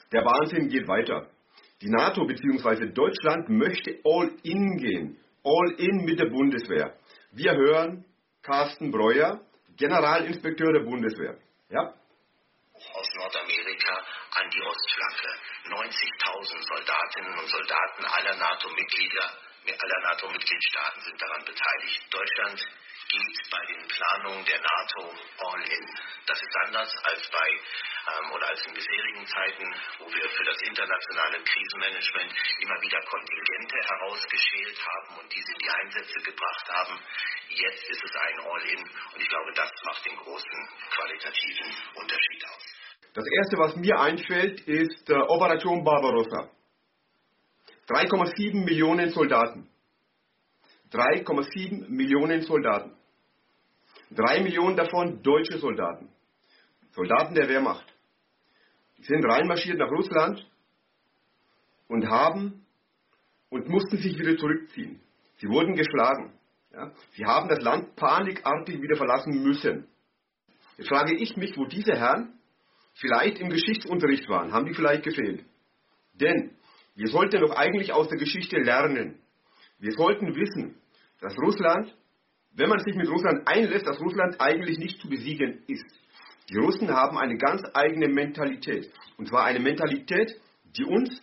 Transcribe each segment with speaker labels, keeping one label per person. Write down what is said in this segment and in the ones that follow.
Speaker 1: Der Wahnsinn geht weiter. Die NATO bzw. Deutschland möchte all in gehen. All in mit der Bundeswehr. Wir hören Carsten Breuer, Generalinspekteur der Bundeswehr. Ja?
Speaker 2: Aus Nordamerika an die Ostflanke. 90.000 Soldatinnen und Soldaten aller NATO-Mitgliedstaaten sind daran beteiligt. Deutschland geht bei den Planungen der NATO all in. Das ist anders als als in bisherigen Zeiten, wo wir für das internationale Krisenmanagement immer wieder Kontingente herausgeschält haben und diese in die Einsätze gebracht haben. Jetzt ist es ein All-in und ich glaube, das macht den großen qualitativen Unterschied aus.
Speaker 1: Das Erste, was mir einfällt, ist Operation Barbarossa. 3,7 Millionen Soldaten. 3,7 Millionen Soldaten. 3 Millionen davon deutsche Soldaten. Soldaten der Wehrmacht. Die sind reinmarschiert nach Russland und mussten sich wieder zurückziehen. Sie wurden geschlagen. Ja? Sie haben das Land panikartig wieder verlassen müssen. Jetzt frage ich mich, wo diese Herren vielleicht im Geschichtsunterricht waren. Haben die vielleicht gefehlt? Denn wir sollten doch eigentlich aus der Geschichte lernen. Wir sollten wissen, dass Russland, wenn man sich mit Russland einlässt, dass Russland eigentlich nicht zu besiegen ist. Die Russen haben eine ganz eigene Mentalität. Und zwar eine Mentalität, die uns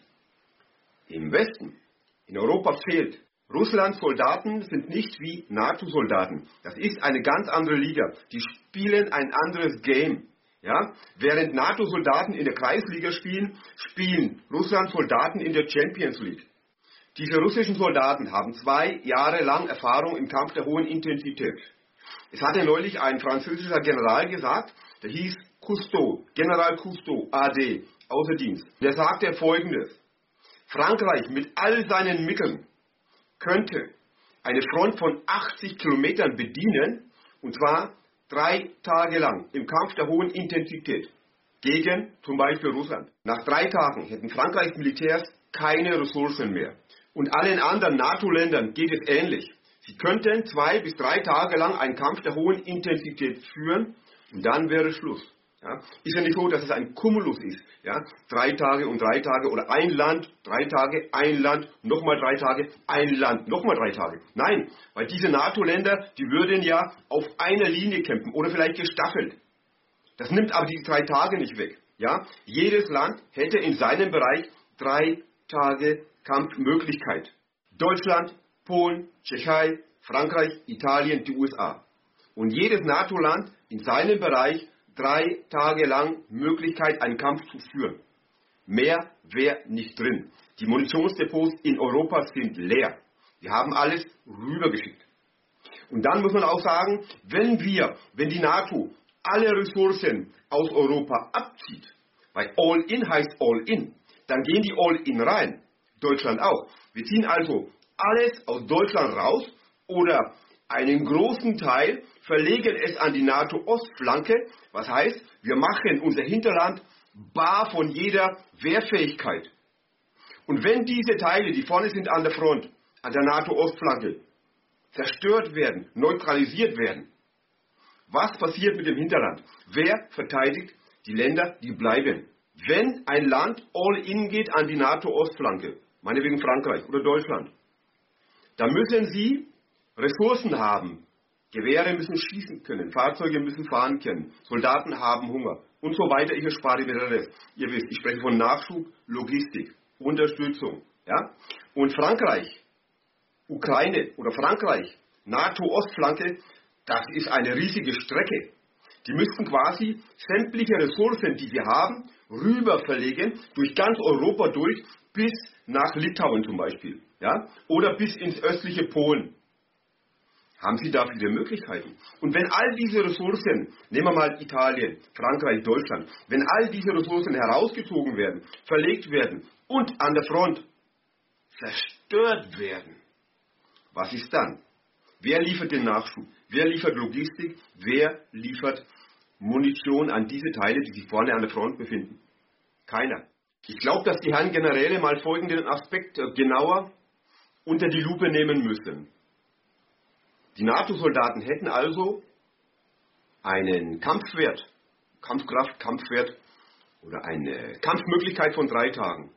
Speaker 1: im Westen, in Europa fehlt. Russlands Soldaten sind nicht wie NATO-Soldaten. Das ist eine ganz andere Liga. Die spielen ein anderes Game. Ja? Während NATO-Soldaten in der Kreisliga spielen, spielen Russlands Soldaten in der Champions League. Diese russischen Soldaten haben 2 Jahre lang Erfahrung im Kampf der hohen Intensität. Es hatte neulich ein französischer General gesagt, der hieß Cousteau, General Cousteau, AD, außer Dienst. Der sagte Folgendes: Frankreich mit all seinen Mitteln könnte eine Front von 80 Kilometern bedienen, und zwar 3 Tage lang im Kampf der hohen Intensität gegen zum Beispiel Russland. Nach 3 Tagen hätten Frankreichs Militärs keine Ressourcen mehr. Und allen anderen NATO-Ländern geht es ähnlich. Sie könnten 2 bis 3 Tage lang einen Kampf der hohen Intensität führen und dann wäre Schluss. Ja? Ist ja nicht so, dass es ein Cumulus ist. Ja? 3 Tage und 3 Tage oder ein Land, 3 Tage, ein Land, nochmal 3 Tage, ein Land, nochmal 3 Tage. Nein, weil diese NATO-Länder, die würden ja auf einer Linie kämpfen oder vielleicht gestaffelt. Das nimmt aber die 3 Tage nicht weg. Ja? Jedes Land hätte in seinem Bereich 3 Tage Kampfmöglichkeit. Deutschland, Polen, Tschechei, Frankreich, Italien, die USA. Und jedes NATO-Land in seinem Bereich 3 Tage lang Möglichkeit, einen Kampf zu führen. Mehr wäre nicht drin. Die Munitionsdepots in Europa sind leer. Wir haben alles rübergeschickt. Und dann muss man auch sagen, wenn die NATO alle Ressourcen aus Europa abzieht, weil All-in heißt All-in, dann gehen die All-in rein. Deutschland auch. Wir ziehen also alles aus Deutschland raus oder einen großen Teil, verlegen es an die NATO-Ostflanke. Was heißt, wir machen unser Hinterland bar von jeder Wehrfähigkeit. Und wenn diese Teile, die vorne sind an der Front, an der NATO-Ostflanke, zerstört werden, neutralisiert werden, was passiert mit dem Hinterland? Wer verteidigt die Länder, die bleiben? Wenn ein Land all in geht an die NATO-Ostflanke, meinetwegen Frankreich oder Deutschland, dann müssen sie Ressourcen haben. Gewehre müssen schießen können, Fahrzeuge müssen fahren können, Soldaten haben Hunger und so weiter. Ich erspare mir den Rest. Ihr wisst, ich spreche von Nachschub, Logistik, Unterstützung. Ja? Und Frankreich, Ukraine oder Frankreich, NATO-Ostflanke, das ist eine riesige Strecke. Die müssten quasi sämtliche Ressourcen, die wir haben, rüber verlegen, durch ganz Europa durch, bis nach Litauen zum Beispiel. Ja? Oder bis ins östliche Polen. Haben Sie da viele Möglichkeiten? Und wenn all diese Ressourcen, nehmen wir mal Italien, Frankreich, Deutschland, wenn all diese Ressourcen herausgezogen werden, verlegt werden und an der Front zerstört werden, was ist dann? Wer liefert den Nachschub? Wer liefert Logistik? Wer liefert Munition an diese Teile, die sich vorne an der Front befinden? Keiner. Ich glaube, dass die Herren Generäle mal folgenden Aspekt genauer unter die Lupe nehmen müssen. Die NATO-Soldaten hätten also einen Kampfwert, Kampfkraft, Kampfwert oder eine Kampfmöglichkeit von 3 Tagen.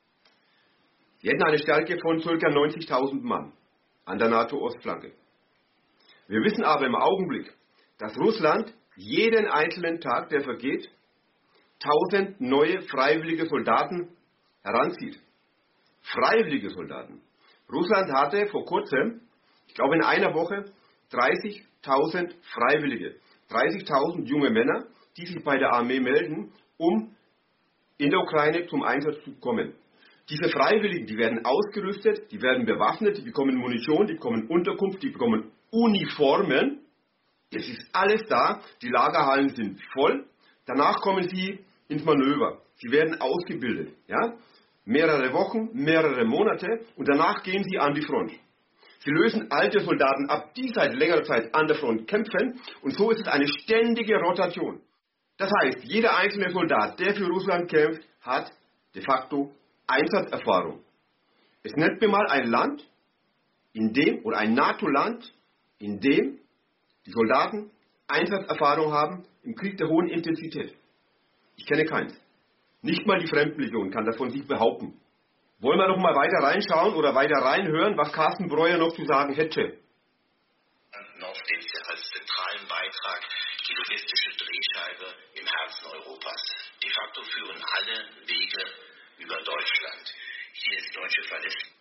Speaker 1: Sie hätten eine Stärke von ca. 90.000 Mann an der NATO-Ostflanke. Wir wissen aber im Augenblick, dass Russland jeden einzelnen Tag, der vergeht, 1000 neue freiwillige Soldaten heranzieht. Freiwillige Soldaten. Russland hatte vor kurzem, ich glaube in einer Woche, 30.000 Freiwillige. 30.000 junge Männer, die sich bei der Armee melden, um in der Ukraine zum Einsatz zu kommen. Diese Freiwilligen, die werden ausgerüstet, die werden bewaffnet, die bekommen Munition, die bekommen Unterkunft, die bekommen Uniformen. Es ist alles da, die Lagerhallen sind voll. Danach kommen sie ins Manöver. Sie werden ausgebildet. Ja? Mehrere Wochen, mehrere Monate und danach gehen sie an die Front. Sie lösen alte Soldaten ab, die seit längerer Zeit an der Front kämpfen und so ist es eine ständige Rotation. Das heißt, jeder einzelne Soldat, der für Russland kämpft, hat de facto Einsatzerfahrung. Es nennt mir mal ein Land, in dem, oder ein NATO-Land, in dem die Soldaten Einsatzerfahrung haben im Krieg der hohen Intensität. Ich kenne keins. Nicht mal die Fremdenlegion kann das von sich behaupten. Wollen wir doch mal weiter reinschauen oder weiter reinhören, was Carsten Breuer noch zu sagen hätte?
Speaker 2: Noch den als zentralen Beitrag die logistische Drehscheibe im Herzen Europas. De facto führen alle Wege über Deutschland. Hier ist deutsche Verlässlichkeit.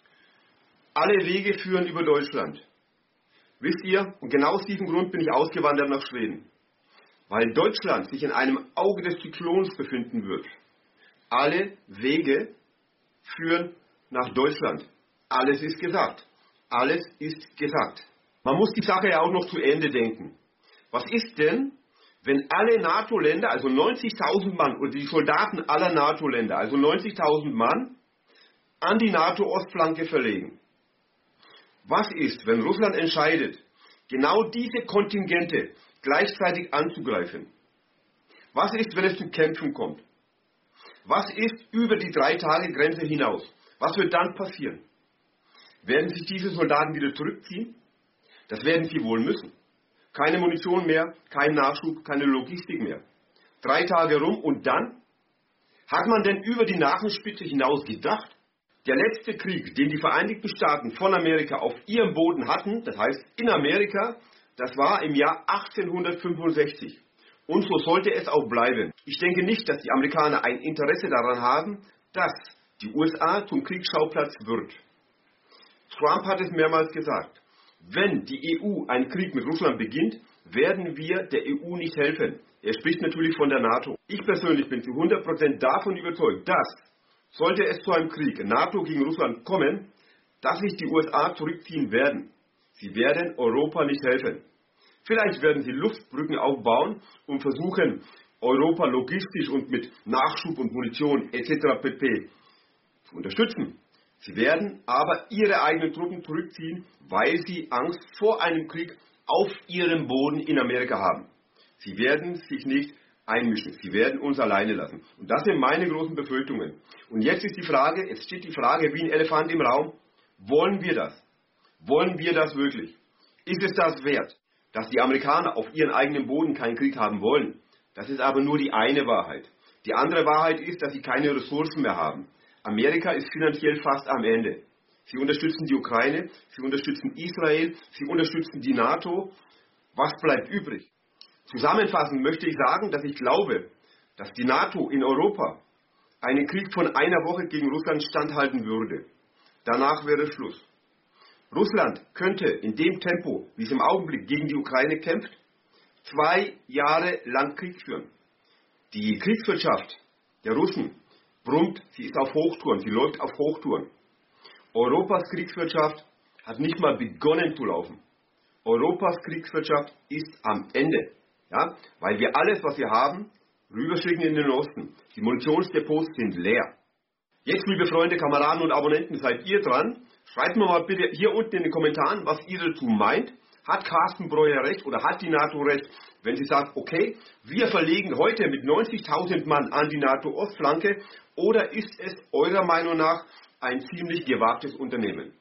Speaker 1: Alle Wege führen über Deutschland. Wisst ihr, und genau aus diesem Grund bin ich ausgewandert nach Schweden. Weil Deutschland sich in einem Auge des Zyklons befinden wird. Alle Wege führen nach Deutschland. Alles ist gesagt. Alles ist gesagt. Man muss die Sache ja auch noch zu Ende denken. Was ist denn, wenn alle NATO-Länder, also 90.000 Mann, oder die Soldaten aller NATO-Länder, also 90.000 Mann, an die NATO-Ostflanke verlegen? Was ist, wenn Russland entscheidet, genau diese Kontingente gleichzeitig anzugreifen? Was ist, wenn es zu Kämpfen kommt? Was ist über die 3-Tage-Grenze hinaus? Was wird dann passieren? Werden sich diese Soldaten wieder zurückziehen? Das werden sie wohl müssen. Keine Munition mehr, kein Nachschub, keine Logistik mehr. 3 Tage rum und dann? Hat man denn über die Nasenspitze hinaus gedacht? Der letzte Krieg, den die Vereinigten Staaten von Amerika auf ihrem Boden hatten, das heißt in Amerika, das war im Jahr 1865. Und so sollte es auch bleiben. Ich denke nicht, dass die Amerikaner ein Interesse daran haben, dass die USA zum Kriegsschauplatz wird. Trump hat es mehrmals gesagt. Wenn die EU einen Krieg mit Russland beginnt, werden wir der EU nicht helfen. Er spricht natürlich von der NATO. Ich persönlich bin zu 100% davon überzeugt, dass, sollte es zu einem Krieg NATO gegen Russland kommen, dass sich die USA zurückziehen werden. Sie werden Europa nicht helfen. Vielleicht werden sie Luftbrücken aufbauen und versuchen, Europa logistisch und mit Nachschub und Munition etc. pp. zu unterstützen. Sie werden aber ihre eigenen Truppen zurückziehen, weil sie Angst vor einem Krieg auf ihrem Boden in Amerika haben. Sie werden sich nicht einmischen. Sie werden uns alleine lassen. Und das sind meine großen Befürchtungen. Und jetzt steht die Frage wie ein Elefant im Raum, wollen wir das? Wollen wir das wirklich? Ist es das wert, dass die Amerikaner auf ihren eigenen Boden keinen Krieg haben wollen? Das ist aber nur die eine Wahrheit. Die andere Wahrheit ist, dass sie keine Ressourcen mehr haben. Amerika ist finanziell fast am Ende. Sie unterstützen die Ukraine, sie unterstützen Israel, sie unterstützen die NATO. Was bleibt übrig? Zusammenfassend möchte ich sagen, dass ich glaube, dass die NATO in Europa einen Krieg von einer Woche gegen Russland standhalten würde. Danach wäre Schluss. Russland könnte in dem Tempo, wie es im Augenblick gegen die Ukraine kämpft, 2 Jahre lang Krieg führen. Die Kriegswirtschaft der Russen brummt, sie ist auf Hochtouren, sie läuft auf Hochtouren. Europas Kriegswirtschaft hat nicht mal begonnen zu laufen. Europas Kriegswirtschaft ist am Ende, ja, weil wir alles, was wir haben, rüberschicken in den Osten. Die Munitionsdepots sind leer. Jetzt, liebe Freunde, Kameraden und Abonnenten, seid ihr dran. Schreibt mir mal bitte hier unten in den Kommentaren, was ihr dazu meint. Hat Carsten Breuer recht oder hat die NATO recht, wenn sie sagt, okay, wir verlegen heute mit 90.000 Mann an die NATO-Ostflanke, oder ist es eurer Meinung nach ein ziemlich gewagtes Unternehmen?